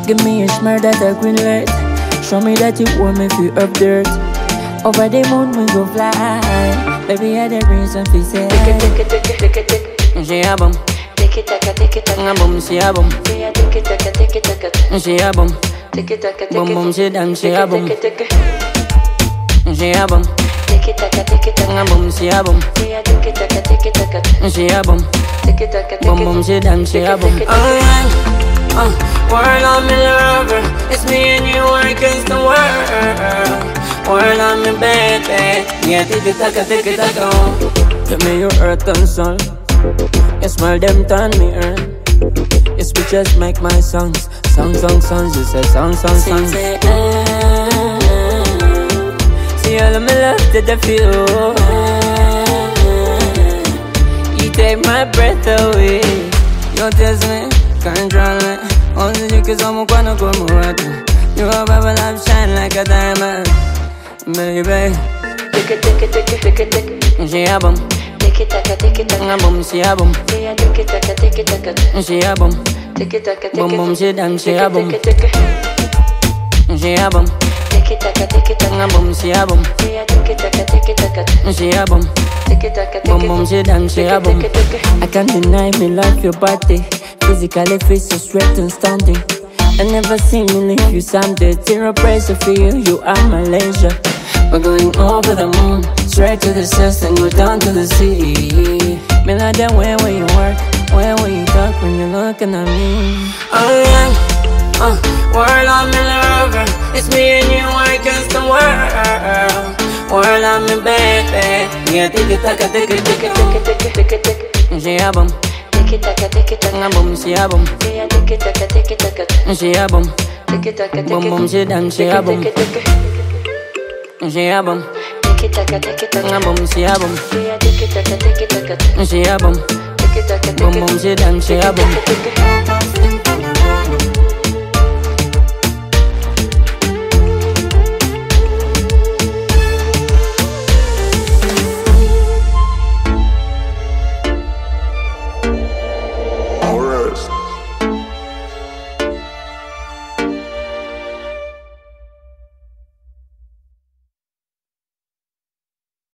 Give me a smile that a green light. Show me that you want me feel up dirt. Over the moon we go fly. Baby, I the reason fi say she a bum. A bum, she a bum. She a bum. Bum bum, she dance, she a bum. She a bum. A bum, she a bum. She a bum. Bum bum, she dance, she a bum. World on me lover, it's me and you against the world. World on me baby, yeah, tiki-taka. Give me your earth and soul. You smile them turn me earn. Your speeches make my songs. Songs. You say songs. See all of my love that I feel. You take my breath away. You test me, control me. Only you can someone wanna go more. You are bubble up, shine like a diamond, baby. She a bum. A bum, she a bum. She a bum. Bum bum, she dance, she a bum. She a bum. A bum, she a bum. She a bum. Bum bum, she dance, she a bum. I can't deny me love your body. Physically fit so straight and standing. I never seen me leave you someday. Zero pressure for you, you are my leisure. We're going over the moon, straight to the south and go down to the sea. Me like that way where you work, way where you talk when you're looking at me. Oh yeah, world on me lover, it's me and you against the world. World on me baby, yeah, tiki-taka. She a bum. A bum, she a bum. She a bum. Bum bum, she dance, she a bum. She a bum. A bum, she a bum. She a bum. Bum bum, she dance, she a bum.